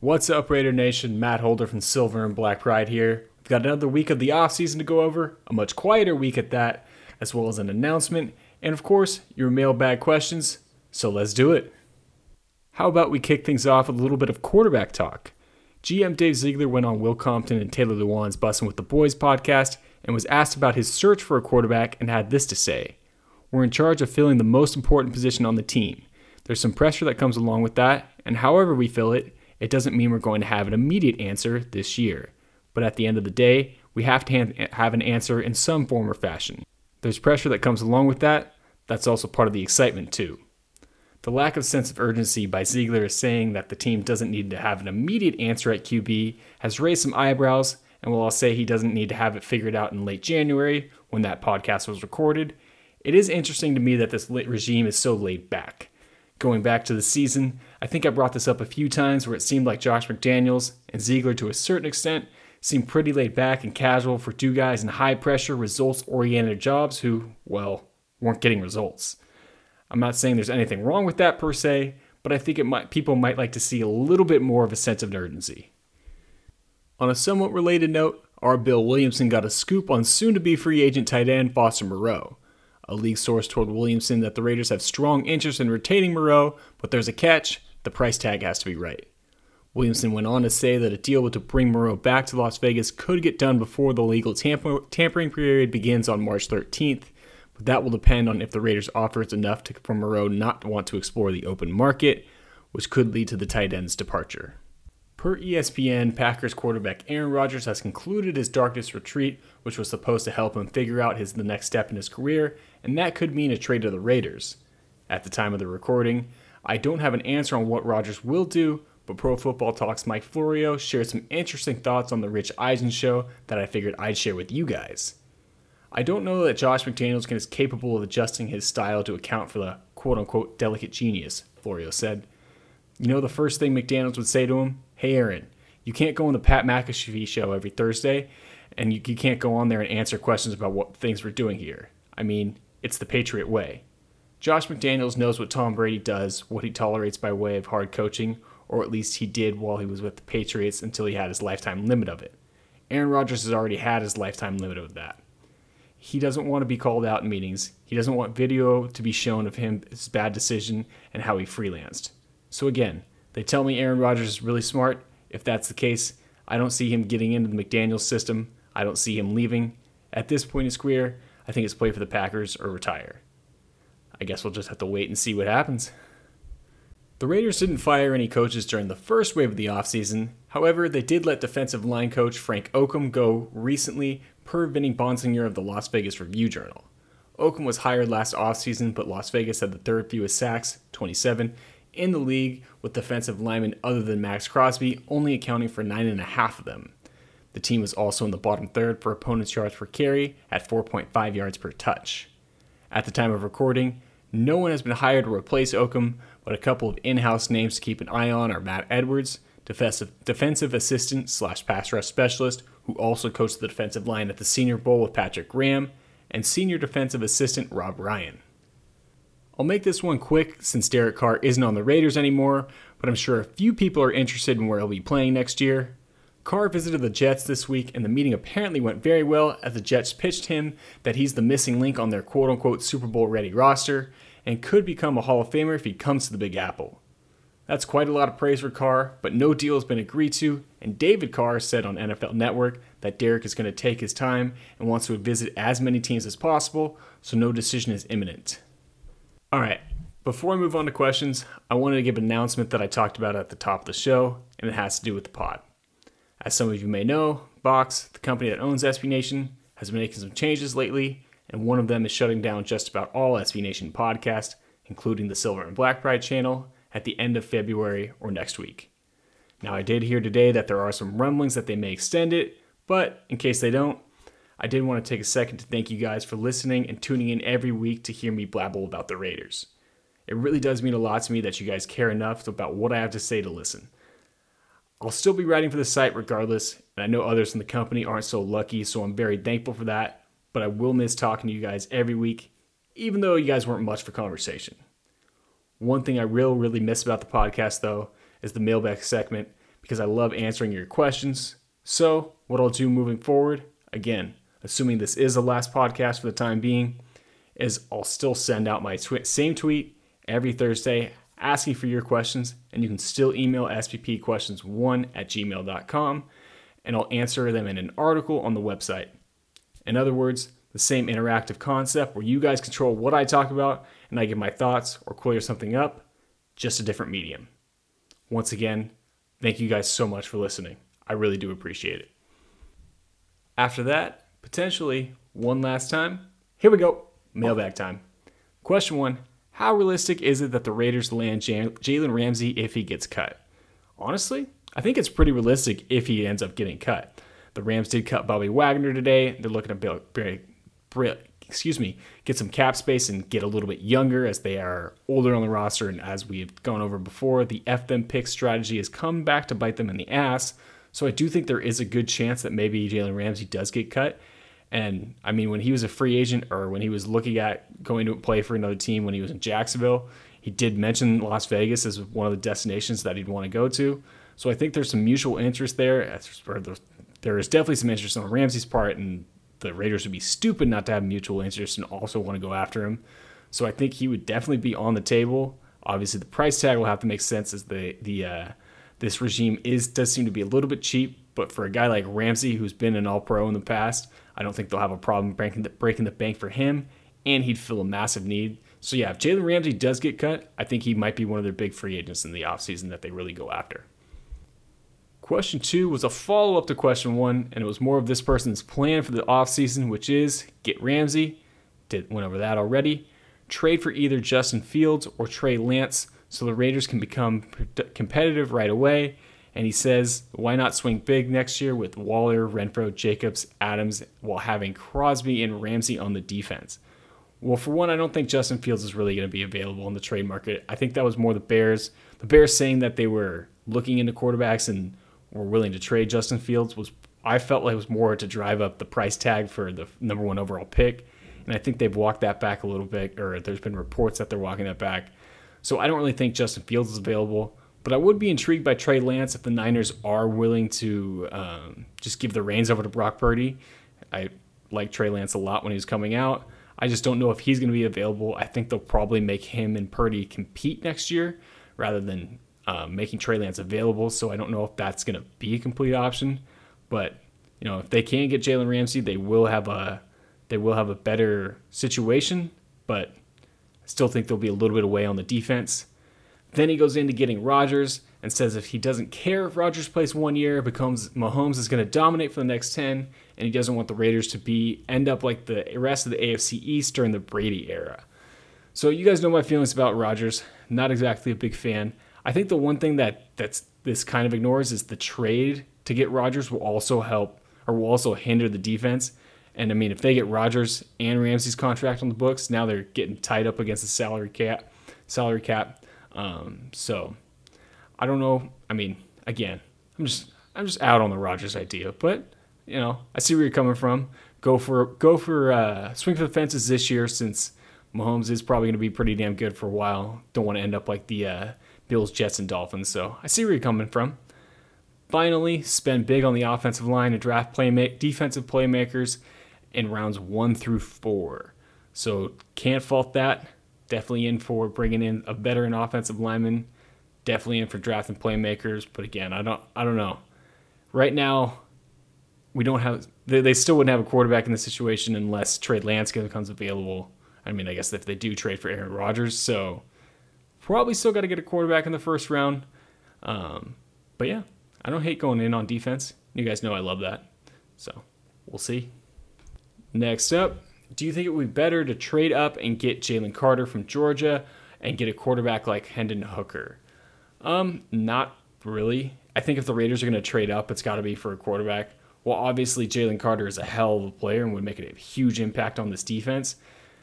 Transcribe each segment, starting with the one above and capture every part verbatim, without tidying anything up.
What's up, Raider Nation? Matt Holder from Silver and Black Pride here. We've got another week of the offseason to go over, a much quieter week at that, as well as an announcement, and of course, your mailbag questions. So let's do it. How about we kick things off with a little bit of quarterback talk? G M Dave Ziegler went on Will Compton and Taylor Lewan's Bussin' with the Boys podcast and was asked about his search for a quarterback and had this to say: "We're in charge of filling the most important position on the team. There's some pressure that comes along with that, and however we fill it, it doesn't mean we're going to have an immediate answer this year. But at the end of the day, we have to have an answer in some form or fashion. There's pressure that comes along with that. That's also part of the excitement too." The lack of sense of urgency by Ziegler is saying that the team doesn't need to have an immediate answer at Q B has raised some eyebrows, and while I'll say he doesn't need to have it figured out in late January, when that podcast was recorded, it is interesting to me that this regime is so laid back. Going back to the season, I think I brought this up a few times where it seemed like Josh McDaniels and Ziegler to a certain extent seemed pretty laid back and casual for two guys in high-pressure, results-oriented jobs who, well, weren't getting results. I'm not saying there's anything wrong with that per se, but I think it might people might like to see a little bit more of a sense of urgency. On a somewhat related note, our Bill Williamson got a scoop on soon-to-be free agent tight end Foster Moreau. A league source told Williamson that the Raiders have strong interest in retaining Moreau, but there's a catch: the price tag has to be right. Williamson went on to say that a deal to bring Moreau back to Las Vegas could get done before the legal tamper- tampering period begins on March thirteenth, but that will depend on if the Raiders offers enough to, for Moreau not to want to explore the open market, which could lead to the tight end's departure. Per E S P N, Packers quarterback Aaron Rodgers has concluded his darkest retreat, which was supposed to help him figure out his the next step in his career, and that could mean a trade to the Raiders. At the time of the recording, I don't have an answer on what Rodgers will do, but Pro Football Talk's Mike Florio shared some interesting thoughts on the Rich Eisen show that I figured I'd share with you guys. I don't know that Josh McDaniels is capable of adjusting his style to account for the quote-unquote delicate genius, Florio said. You know the first thing McDaniels would say to him? "Hey Aaron, you can't go on the Pat McAfee show every Thursday, and you, you can't go on there and answer questions about what things we're doing here. I mean, it's the Patriot way." Josh McDaniels knows what Tom Brady does, what he tolerates by way of hard coaching, or at least he did while he was with the Patriots until he had his lifetime limit of it. Aaron Rodgers has already had his lifetime limit of that. He doesn't want to be called out in meetings. He doesn't want video to be shown of him, his bad decision, and how he freelanced. So again, they tell me Aaron Rodgers is really smart. If that's the case, I don't see him getting into the McDaniels system. I don't see him leaving. At this point in his career, I think it's play for the Packers or retire. I guess we'll just have to wait and see what happens. The Raiders didn't fire any coaches during the first wave of the offseason. However, they did let defensive line coach Frank Okam go recently, per Vinny Bonsignor of the Las Vegas Review-Journal. Okam was hired last offseason, but Las Vegas had the third fewest sacks, twenty-seven, in the league, with defensive linemen other than Max Crosby only accounting for nine and a half of them. The team was also in the bottom third for opponents' yards per carry at four point five yards per touch. At the time of recording, no one has been hired to replace Okam, but a couple of in-house names to keep an eye on are Matt Edwards, defensive, defensive assistant slash pass rush specialist, who also coached the defensive line at the Senior Bowl with Patrick Graham, and senior defensive assistant Rob Ryan. I'll make this one quick since Derek Carr isn't on the Raiders anymore, but I'm sure a few people are interested in where he'll be playing next year. Carr visited the Jets this week, and the meeting apparently went very well as the Jets pitched him that he's the missing link on their quote-unquote Super Bowl-ready roster and could become a Hall of Famer if he comes to the Big Apple. That's quite a lot of praise for Carr, but no deal has been agreed to, and David Carr said on N F L Network that Derek is going to take his time and wants to visit as many teams as possible, so no decision is imminent. Alright, before I move on to questions, I wanted to give an announcement that I talked about at the top of the show, and it has to do with the pod. As some of you may know, Box, the company that owns S B Nation, has been making some changes lately, and one of them is shutting down just about all S B Nation podcasts, including the Silver and Black Pride channel, at the end of February or next week. Now, I did hear today that there are some rumblings that they may extend it, but in case they don't, I did want to take a second to thank you guys for listening and tuning in every week to hear me blabble about the Raiders. It really does mean a lot to me that you guys care enough about what I have to say to listen. I'll still be writing for the site regardless, and I know others in the company aren't so lucky, so I'm very thankful for that, but I will miss talking to you guys every week, even though you guys weren't much for conversation. One thing I really, really miss about the podcast, though, is the mailbag segment, because I love answering your questions. So what I'll do moving forward, again, assuming this is the last podcast for the time being, is I'll still send out my tw- same tweet every Thursday asking for your questions, and you can still email s p p questions one at gmail dot com, and I'll answer them in an article on the website. In other words, the same interactive concept where you guys control what I talk about and I give my thoughts or clear something up, just a different medium. Once again, thank you guys so much for listening. I really do appreciate it. After that, potentially one last time, here we go, mailbag time. Question one, how realistic is it that the Raiders land Jalen Ramsey if he gets cut? Honestly, I think it's pretty realistic if he ends up getting cut. The Rams did cut Bobby Wagner today. They're looking to build, excuse me, get some cap space and get a little bit younger as they are older on the roster. And as we've gone over before, the F them pick strategy has come back to bite them in the ass. So I do think there is a good chance that maybe Jalen Ramsey does get cut. And I mean, when he was a free agent or when he was looking at going to play for another team when he was in Jacksonville, he did mention Las Vegas as one of the destinations that he'd want to go to. So I think there's some mutual interest there. There is definitely some interest on Ramsey's part, and the Raiders would be stupid not to have mutual interest and also want to go after him. So I think he would definitely be on the table. Obviously, the price tag will have to make sense as the the uh, this regime is does seem to be a little bit cheap. But for a guy like Ramsey, who's been an all-pro in the past, I don't think they'll have a problem breaking the, breaking the bank for him, and he'd fill a massive need. So yeah, if Jalen Ramsey does get cut, I think he might be one of their big free agents in the offseason that they really go after. Question two was a follow-up to question one, and it was more of this person's plan for the offseason, which is get Ramsey, did went over that already, trade for either Justin Fields or Trey Lance so the Raiders can become competitive right away. And he says, why not swing big next year with Waller, Renfrow, Jacobs, Adams, while having Crosby and Ramsey on the defense? Well, for one, I don't think Justin Fields is really going to be available in the trade market. I think that was more the Bears. The Bears saying that they were looking into quarterbacks and were willing to trade Justin Fields was, I felt like it was more to drive up the price tag for the number one overall pick. And I think they've walked that back a little bit, or there's been reports that they're walking that back. So I don't really think Justin Fields is available. But I would be intrigued by Trey Lance if the Niners are willing to um, just give the reins over to Brock Purdy. I like Trey Lance a lot when he was coming out. I just don't know if he's going to be available. I think they'll probably make him and Purdy compete next year rather than um, making Trey Lance available. So I don't know if that's going to be a complete option. But you know, if they can get Jalen Ramsey, they will have a they will have a better situation. But I still think they'll be a little bit away on the defense. Then he goes into getting Rodgers and says if he doesn't care if Rodgers plays one year, it becomes Mahomes is going to dominate for the next ten, and he doesn't want the Raiders to be end up like the rest of the A F C East during the Brady era. So you guys know my feelings about Rodgers. Not exactly a big fan. I think the one thing that that's this kind of ignores is the trade to get Rodgers will also help or will also hinder the defense. And I mean, if they get Rodgers and Ramsey's contract on the books, now they're getting tied up against the salary cap. Salary cap. Um, so I don't know. I mean, again, I'm just I'm just out on the Rodgers idea, but you know, I see where you're coming from. Go for go for uh, swing for the fences this year since Mahomes is probably going to be pretty damn good for a while. Don't want to end up like the uh, Bills, Jets, and Dolphins. So I see where you're coming from. Finally, spend big on the offensive line and draft playma- defensive playmakers in rounds one through four. So can't fault that. Definitely in for bringing in a veteran offensive lineman. Definitely in for drafting playmakers. But again, I don't I don't know. Right now, we don't have they, they still wouldn't have a quarterback in this situation unless Trey Lance becomes available. I mean, I guess if they do trade for Aaron Rodgers. So probably still got to get a quarterback in the first round. Um, but yeah, I don't hate going in on defense. You guys know I love that. So we'll see. Next up. Do you think it would be better to trade up and get Jalen Carter from Georgia and get a quarterback like Hendon Hooker? Um, not really. I think if the Raiders are going to trade up, it's got to be for a quarterback. Well, obviously, Jalen Carter is a hell of a player and would make a huge impact on this defense.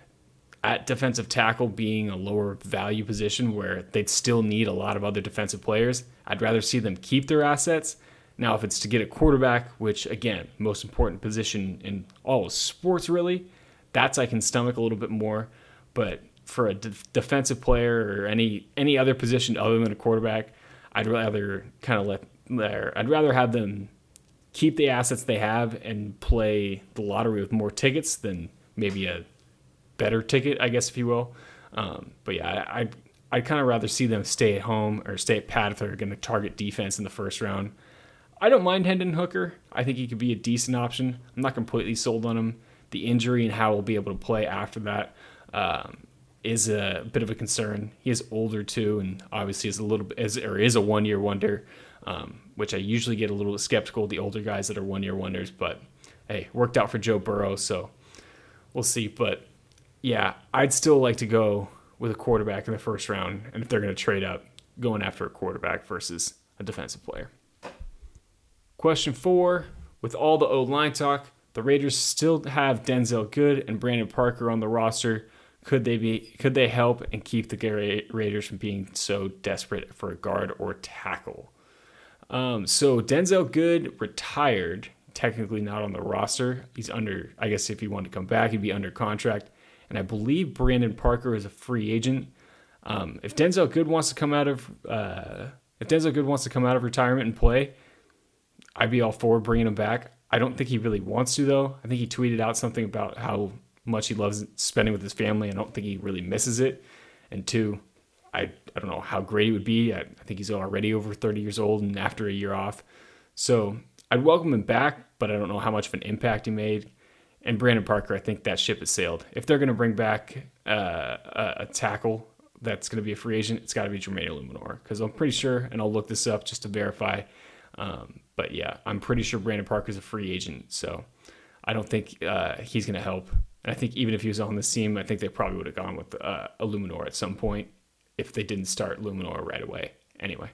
At defensive tackle being a lower value position where they'd still need a lot of other defensive players, I'd rather see them keep their assets. Now, if it's to get a quarterback, which, again, most important position in all of sports, really, that's I can stomach a little bit more, but for a de- defensive player or any any other position other than a quarterback, I'd rather kind of let there. I'd rather have them keep the assets they have and play the lottery with more tickets than maybe a better ticket, I guess, if you will. Um, but yeah, I, I'd, I'd kind of rather see them stay at home or stay at pat if they're going to target defense in the first round. I don't mind Hendon Hooker. I think he could be a decent option. I'm not completely sold on him. The injury and how he'll be able to play after that um, is a bit of a concern. He is older too, and obviously is a little bit, is, or is a one-year wonder, um, which I usually get a little skeptical of the older guys that are one-year wonders. But hey, worked out for Joe Burrow, so we'll see. But yeah, I'd still like to go with a quarterback in the first round, and if they're going to trade up, going after a quarterback versus a defensive player. Question four, with all the O-line talk, the Raiders still have Denzel Good and Brandon Parker on the roster. Could they be? Could they help and keep the Raiders from being so desperate for a guard or tackle? Um, so Denzel Good retired, technically not on the roster. He's under, I guess if he wanted to come back, he'd be under contract. And I believe Brandon Parker is a free agent. Um, if Denzel Good wants to come out of, uh, if Denzel Good wants to come out of retirement and play, I'd be all for bringing him back. I don't think he really wants to, though. I think he tweeted out something about how much he loves spending with his family. I don't think he really misses it. And two, I, I don't know how great it would be. I, I think he's already over thirty years old and after a year off. So I'd welcome him back, but I don't know how much of an impact he made. And Brandon Parker, I think that ship has sailed. If they're going to bring back uh, a, a tackle that's going to be a free agent, it's got to be Jermaine Illuminor. Because I'm pretty sure, and I'll look this up just to verify, um, but yeah, I'm pretty sure Brandon Parker's a free agent, so I don't think uh, he's going to help. And I think even if he was on this team, I think they probably would have gone with uh, Illuminor at some point if they didn't start Illuminor right away. Anyway.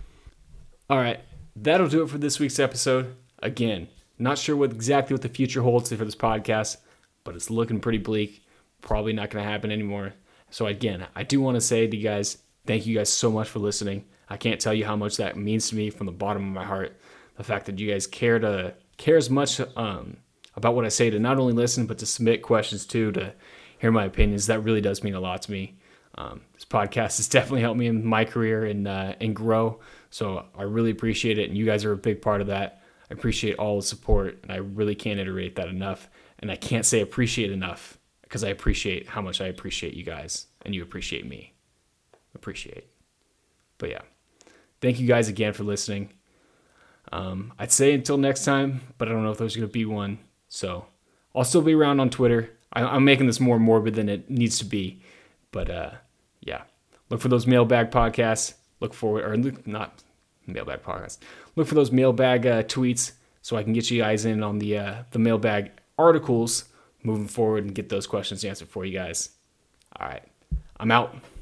All right, that'll do it for this week's episode. Again, not sure what exactly what the future holds for this podcast, but it's looking pretty bleak. Probably not going to happen anymore. So again, I do want to say to you guys, thank you guys so much for listening. I can't tell you how much that means to me from the bottom of my heart. The fact that you guys care to care as much um, about what I say, to not only listen, but to submit questions too, to hear my opinions, that really does mean a lot to me. Um, this podcast has definitely helped me in my career and, uh, and grow. So I really appreciate it. And you guys are a big part of that. I appreciate all the support, and I really can't iterate that enough. And I can't say appreciate enough because I appreciate how much I appreciate you guys, and you appreciate me. Appreciate. But yeah, thank you guys again for listening. Um, I'd say until next time, but I don't know if there's going to be one. So I'll still be around on Twitter. I, I'm making this more morbid than it needs to be. But uh, yeah, look for those mailbag podcasts. Look for, or not mailbag podcasts. Look for those mailbag uh, tweets so I can get you guys in on the uh, the mailbag articles moving forward and get those questions answered for you guys. All right, I'm out.